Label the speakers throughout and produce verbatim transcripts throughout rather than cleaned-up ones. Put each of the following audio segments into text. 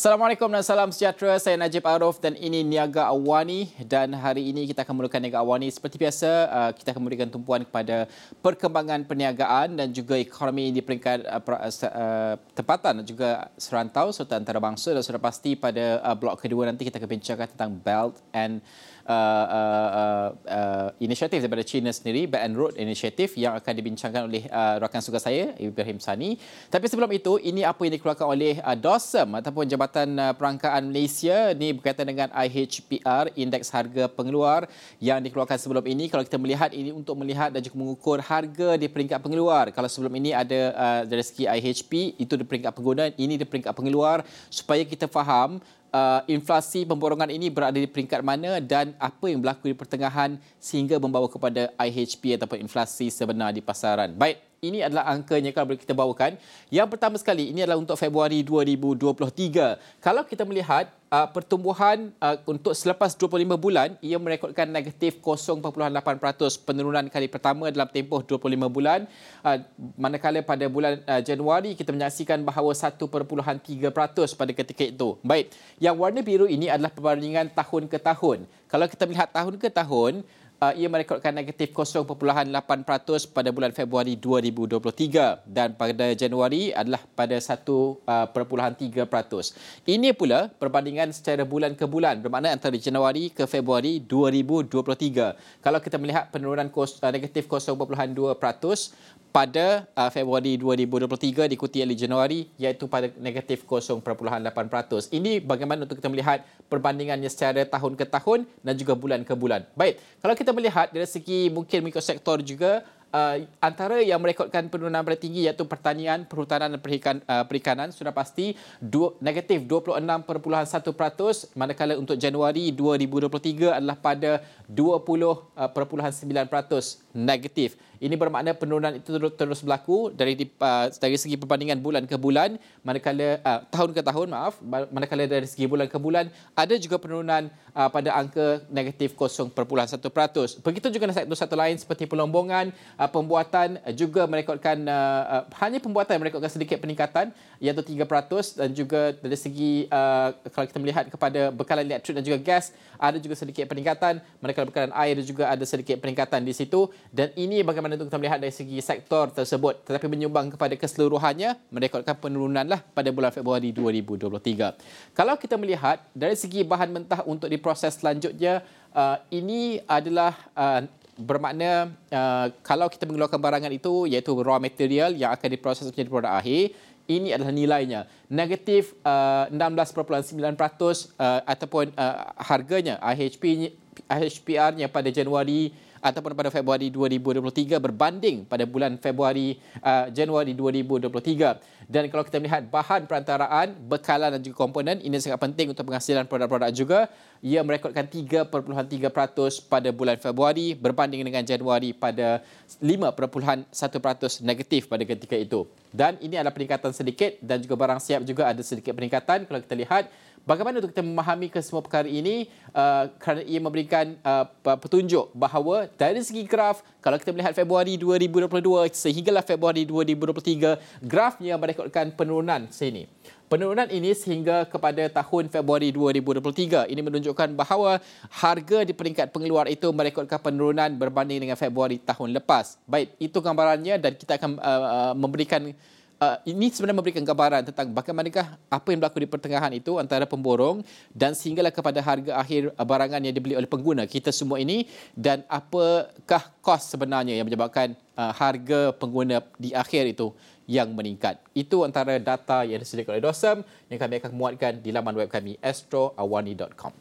Speaker 1: Assalamualaikum dan salam sejahtera. Saya Najib Arif dan ini Niaga Awani, dan hari ini kita akan memulakan Niaga Awani. Seperti biasa, kita akan memberikan tumpuan kepada perkembangan perniagaan dan juga ekonomi di peringkat tempatan dan juga serantau serta antarabangsa, dan sudah pasti pada blok kedua nanti kita akan bincangkan tentang Belt and Uh, uh, uh, uh, inisiatif daripada China sendiri, Belt and Road Initiative, yang akan dibincangkan oleh uh, rakan tugas saya Ibrahim Sani. Tapi sebelum itu, ini apa yang dikeluarkan oleh uh, DOSM ataupun Jabatan uh, Perangkaan Malaysia. Ini berkaitan dengan I H P R, Indeks Harga Pengeluar yang dikeluarkan sebelum ini. Kalau kita melihat, ini untuk melihat dan juga mengukur harga di peringkat pengeluar. Kalau sebelum ini ada uh, dari segi I H P, itu di peringkat pengguna, ini di peringkat pengeluar, supaya kita faham Uh, inflasi pemborongan ini berada di peringkat mana dan apa yang berlaku di pertengahan sehingga membawa kepada I H P ataupun inflasi sebenar di pasaran. Baik, ini adalah angkanya kalau boleh kita bawakan. Yang pertama sekali, ini adalah untuk Februari dua ribu dua puluh tiga. Kalau kita melihat uh, pertumbuhan uh, untuk selepas dua puluh lima bulan, ia merekodkan negatif kosong perpuluhan lapan peratus, penurunan kali pertama dalam tempoh dua puluh lima bulan. Uh, manakala pada bulan uh, Januari kita menyaksikan bahawa satu perpuluhan tiga peratus pada ketika itu. Baik, yang warna biru ini adalah perbandingan tahun ke tahun. Kalau kita melihat tahun ke tahun, Uh, ia merekodkan negatif kosong perpuluhan lapan peratus pada bulan Februari dua ribu dua puluh tiga, dan pada Januari adalah pada satu perpuluhan tiga peratus. Ini pula perbandingan secara bulan ke bulan, bermakna antara Januari ke Februari dua ribu dua puluh tiga. Kalau kita melihat penurunan kos, uh, negatif kosong perpuluhan dua peratus pada uh, Februari dua ribu dua puluh tiga, diikuti oleh Januari iaitu pada negatif kosong perpuluhan lapan peratus. Ini bagaimana untuk kita melihat perbandingannya secara tahun ke tahun dan juga bulan ke bulan. Baik, kalau kita melihat dari segi mungkin mikrosektor juga, Uh, antara yang merekodkan penurunan paling tinggi iaitu pertanian, perhutanan dan perikan, uh, perikanan, sudah pasti dua, negatif dua puluh enam perpuluhan satu peratus, manakala untuk Januari dua ribu dua puluh tiga adalah pada dua puluh perpuluhan sembilan peratus negatif. Ini bermakna penurunan itu terus, terus berlaku dari uh, dari segi perbandingan bulan ke bulan, manakala uh, tahun ke tahun, maaf, manakala dari segi bulan ke bulan ada juga penurunan uh, pada angka negatif kosong perpuluhan satu peratus. Begitu juga sektor satu lain seperti pelombongan, Uh, pembuatan uh, juga merekodkan uh, uh, hanya pembuatan merekodkan sedikit peningkatan iaitu tiga peratus, dan juga dari segi uh, kalau kita melihat kepada bekalan elektrik dan juga gas ada juga sedikit peningkatan, manakala bekalan air juga ada sedikit peningkatan di situ. Dan ini bagaimana untuk kita melihat dari segi sektor tersebut, tetapi menyumbang kepada keseluruhannya merekodkan penurunan lah pada bulan Februari dua ribu dua puluh tiga. Kalau kita melihat dari segi bahan mentah untuk diproses selanjutnya, uh, ini adalah uh, bermakna uh, kalau kita mengeluarkan barangan itu iaitu raw material yang akan diproses menjadi produk akhir, ini adalah nilainya negatif uh, enam belas perpuluhan sembilan peratus uh, ataupun uh, harganya I H P I H P R-nya pada Januari ataupun pada Februari dua ribu dua puluh tiga berbanding pada bulan Februari uh, Januari dua ribu dua puluh tiga. Dan kalau kita melihat bahan perantaraan, bekalan dan juga komponen, ini sangat penting untuk penghasilan produk-produk juga. Ia merekodkan tiga perpuluhan tiga peratus pada bulan Februari berbanding dengan Januari pada lima perpuluhan satu peratus negatif pada ketika itu. Dan ini adalah peningkatan sedikit, dan juga barang siap juga ada sedikit peningkatan. Kalau kita lihat bagaimana untuk kita memahami kesemua perkara ini, uh, kerana ia memberikan uh, petunjuk bahawa dari segi graf, kalau kita melihat Februari dua ribu dua puluh dua sehinggalah Februari dua ribu dua puluh tiga, grafnya merekodkan penurunan sini. Penurunan ini sehingga kepada tahun Februari dua ribu dua puluh tiga. Ini menunjukkan bahawa harga di peringkat pengeluar itu merekodkan penurunan berbanding dengan Februari tahun lepas. Baik, itu gambarannya, dan kita akan uh, memberikan Uh, ini sebenarnya memberikan gambaran tentang bagaimanakah apa yang berlaku di pertengahan itu antara pemborong dan sehinggalah kepada harga akhir barangan yang dibeli oleh pengguna kita semua ini, dan apakah kos sebenarnya yang menyebabkan uh, harga pengguna di akhir itu yang meningkat. Itu antara data yang disediakan oleh DOSM yang kami akan muatkan di laman web kami astro awani dot com.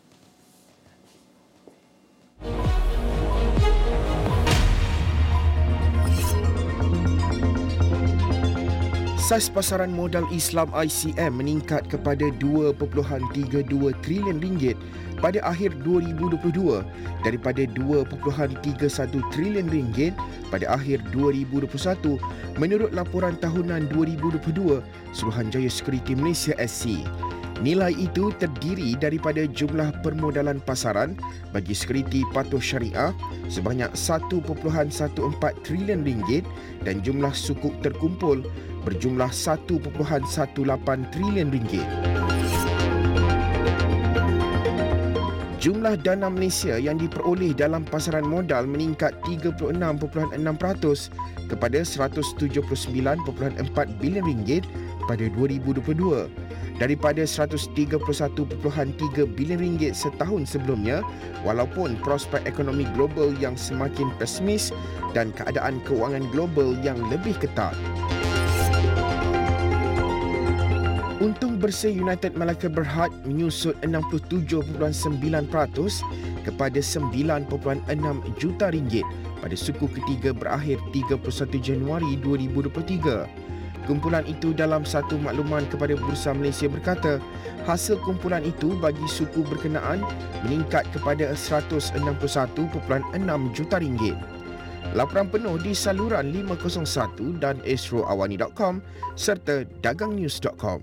Speaker 2: Saiz pasaran modal Islam I C M meningkat kepada dua perpuluhan tiga dua trilion ringgit pada akhir dua ribu dua puluh dua daripada dua perpuluhan tiga satu trilion ringgit pada akhir dua ribu dua puluh satu menurut laporan tahunan dua ribu dua puluh dua Suruhanjaya Sekuriti Malaysia S C. Nilai itu terdiri daripada jumlah permodalan pasaran bagi sekuriti patuh syariah sebanyak satu perpuluhan satu empat trilion ringgit dan jumlah sukuk terkumpul berjumlah satu perpuluhan satu lapan trilion ringgit. Jumlah dana Malaysia yang diperoleh dalam pasaran modal meningkat tiga puluh enam perpuluhan enam peratus kepada seratus tujuh puluh sembilan perpuluhan empat bilion ringgit pada dua ribu dua puluh dua daripada seratus tiga puluh satu perpuluhan tiga bilion ringgit setahun sebelumnya, walaupun prospek ekonomi global yang semakin pesimis dan keadaan kewangan global yang lebih ketat. Untung bersih United Malacca Berhad menyusut enam puluh tujuh perpuluhan sembilan peratus kepada sembilan perpuluhan enam juta ringgit pada suku ketiga berakhir tiga puluh satu Januari dua ribu dua puluh tiga. Kumpulan itu dalam satu makluman kepada Bursa Malaysia berkata, hasil kumpulan itu bagi suku berkenaan meningkat kepada seratus enam puluh satu perpuluhan enam juta ringgit. Laporan penuh di saluran lima kosong satu dan astro awani dot com serta dagang news dot com.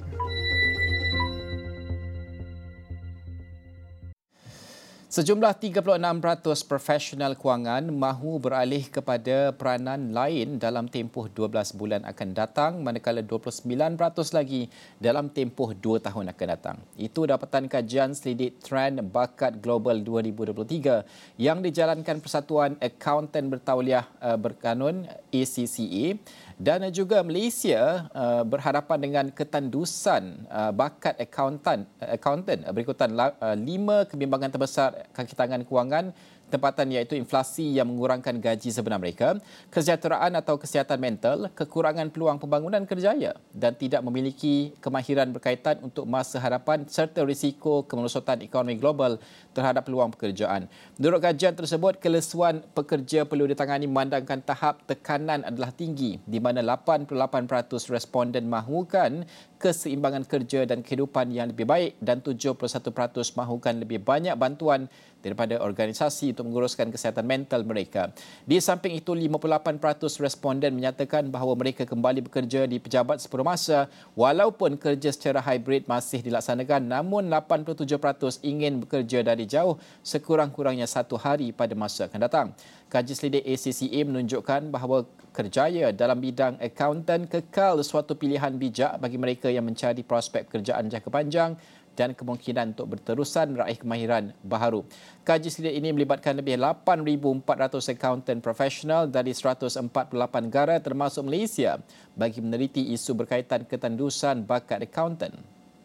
Speaker 1: Sejumlah tiga puluh enam peratus profesional kewangan mahu beralih kepada peranan lain dalam tempoh dua belas bulan akan datang, manakala dua puluh sembilan peratus lagi dalam tempoh dua tahun akan datang. Itu dapatan kajian selidik Trend Bakat Global dua ribu dua puluh tiga yang dijalankan Persatuan Akaunten Bertauliah uh, Berkanun A C C A, dan juga Malaysia uh, berhadapan dengan ketandusan uh, bakat akauntan akaunten berikutan uh, lima kebimbangan terbesar kaki tangan kewangan tempatan, iaitu inflasi yang mengurangkan gaji sebenar mereka, kesejahteraan atau kesihatan mental, kekurangan peluang pembangunan kerjaya dan tidak memiliki kemahiran berkaitan untuk masa hadapan serta risiko kemerosotan ekonomi global terhadap peluang pekerjaan. Menurut kajian tersebut, kelesuan pekerja perlu ditangani memandangkan tahap tekanan adalah tinggi, di mana lapan puluh lapan peratus responden mahukan keseimbangan kerja dan kehidupan yang lebih baik dan tujuh puluh satu peratus mahukan lebih banyak bantuan daripada organisasi untuk menguruskan kesihatan mental mereka. Di samping itu, lima puluh lapan peratus responden menyatakan bahawa mereka kembali bekerja di pejabat sepenuh masa walaupun kerja secara hybrid masih dilaksanakan, namun lapan puluh tujuh peratus ingin bekerja dari jauh sekurang-kurangnya satu hari pada masa akan datang. Kaji selidik A C C A menunjukkan bahawa kerjaya dalam bidang akauntan kekal suatu pilihan bijak bagi mereka yang mencari prospek pekerjaan jangka panjang dan kemungkinan untuk berterusan meraih kemahiran baharu. Kaji selidik ini melibatkan lebih lapan ribu empat ratus akaunten profesional dari seratus empat puluh lapan negara termasuk Malaysia bagi meneliti isu berkaitan ketandusan bakat akaunten.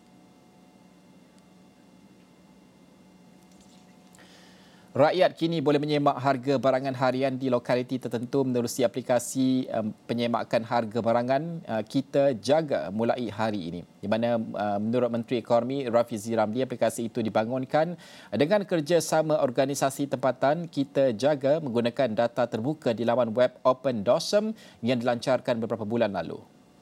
Speaker 1: Rakyat kini boleh menyemak harga barangan harian di lokaliti tertentu menerusi aplikasi um, penyemakan harga barangan uh, Kita Jaga mulai hari ini. Di mana uh, menurut Menteri Ekonomi Rafizi Ramli, aplikasi itu dibangunkan dengan kerjasama organisasi tempatan Kita Jaga menggunakan data terbuka di laman web Open Dosem yang dilancarkan beberapa bulan lalu.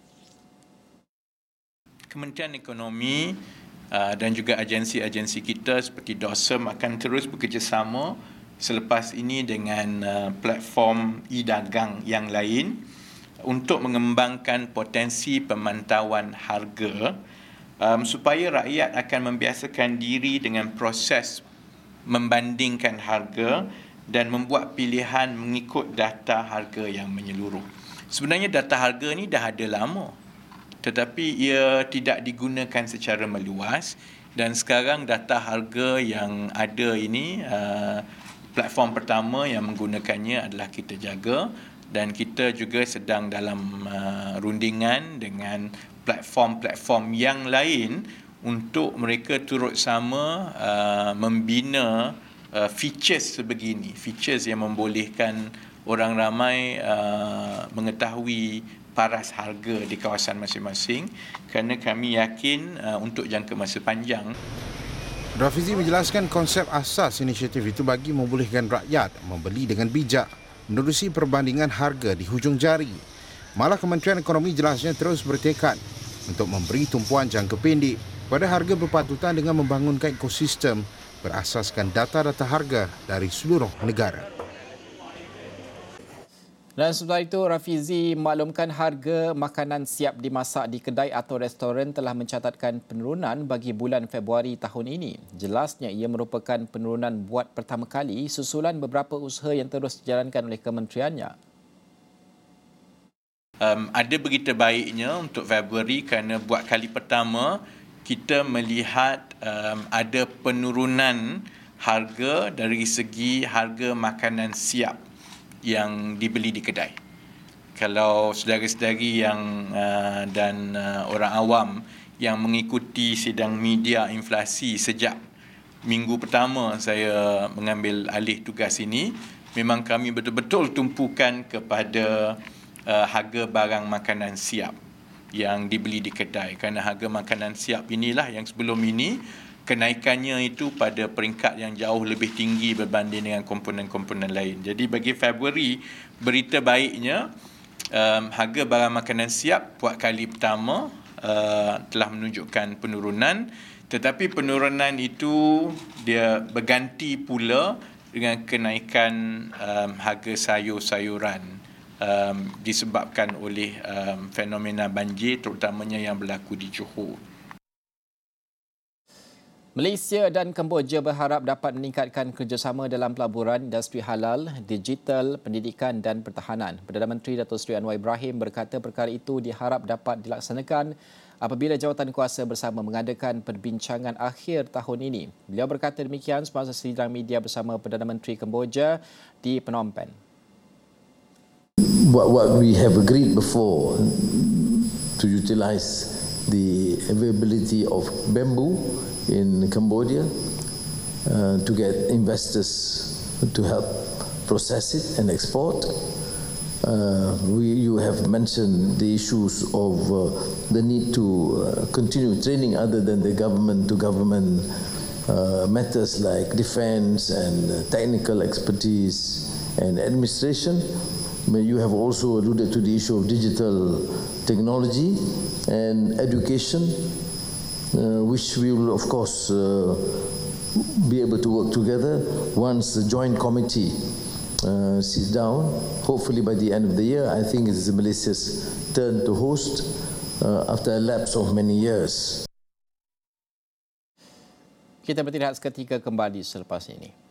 Speaker 3: Kementerian Ekonomi Uh, dan juga agensi-agensi kita seperti Dosem akan terus bekerjasama selepas ini dengan uh, platform e-dagang yang lain untuk mengembangkan potensi pemantauan harga um, supaya rakyat akan membiasakan diri dengan proses membandingkan harga dan membuat pilihan mengikut data harga yang menyeluruh. Sebenarnya data harga ni dah ada lama, tetapi ia tidak digunakan secara meluas, dan sekarang data harga yang ada ini, uh, platform pertama yang menggunakannya adalah Kita Jaga, dan kita juga sedang dalam uh, rundingan dengan platform-platform yang lain untuk mereka turut sama uh, membina uh, features sebegini, features yang membolehkan orang ramai uh, mengetahui paras harga di kawasan masing-masing, kerana kami yakin uh, untuk jangka masa panjang.
Speaker 4: Rafizi menjelaskan konsep asas inisiatif itu bagi membolehkan rakyat membeli dengan bijak menerusi perbandingan harga di hujung jari. Malah Kementerian Ekonomi jelasnya terus bertekad untuk memberi tumpuan jangka pendek pada harga berpatutan dengan membangunkan ekosistem berasaskan data-data harga dari seluruh negara.
Speaker 1: Dan sementara itu, Rafizi maklumkan harga makanan siap dimasak di kedai atau restoran telah mencatatkan penurunan bagi bulan Februari tahun ini. Jelasnya ia merupakan penurunan buat pertama kali susulan beberapa usaha yang terus dijalankan oleh kementeriannya.
Speaker 3: Um, ada berita baiknya untuk Februari kerana buat kali pertama kita melihat um, ada penurunan harga dari segi harga makanan siap yang dibeli di kedai. Kalau saudara-saudari yang uh, dan uh, orang awam yang mengikuti sidang media inflasi sejak minggu pertama saya mengambil alih tugas ini, memang kami betul-betul tumpukan kepada uh, harga barang makanan siap yang dibeli di kedai. Kerana harga makanan siap inilah yang sebelum ini kenaikannya itu pada peringkat yang jauh lebih tinggi berbanding dengan komponen-komponen lain. Jadi bagi Februari, berita baiknya, um, harga barang makanan siap buat kali pertama uh, telah menunjukkan penurunan, tetapi penurunan itu dia berganti pula dengan kenaikan um, harga sayur-sayuran um, disebabkan oleh um, fenomena banjir terutamanya yang berlaku di Johor.
Speaker 1: Malaysia dan Kemboja berharap dapat meningkatkan kerjasama dalam pelaburan, industri halal, digital, pendidikan dan pertahanan. Perdana Menteri Datuk Seri Anwar Ibrahim berkata perkara itu diharap dapat dilaksanakan apabila jawatan kuasa bersama mengadakan perbincangan akhir tahun ini. Beliau berkata demikian semasa sidang media bersama Perdana Menteri Kemboja di Phnom Penh.
Speaker 5: What, what we have agreed before to utilize the availability of bamboo in Cambodia uh, to get investors to help process it and export. Uh, we, you have mentioned the issues of uh, the need to uh, continue training other than the government to government uh, matters like defense and uh, technical expertise and administration. You have also alluded to the issue of digital technology and education, uh, which we will of course uh, be able to work together once the joint committee uh, sits down. Hopefully by the end of the year, I think it is Malaysia's turn to host uh, after a lapse of many years.
Speaker 1: Kita bertirahat seketika, kembali selepas ini.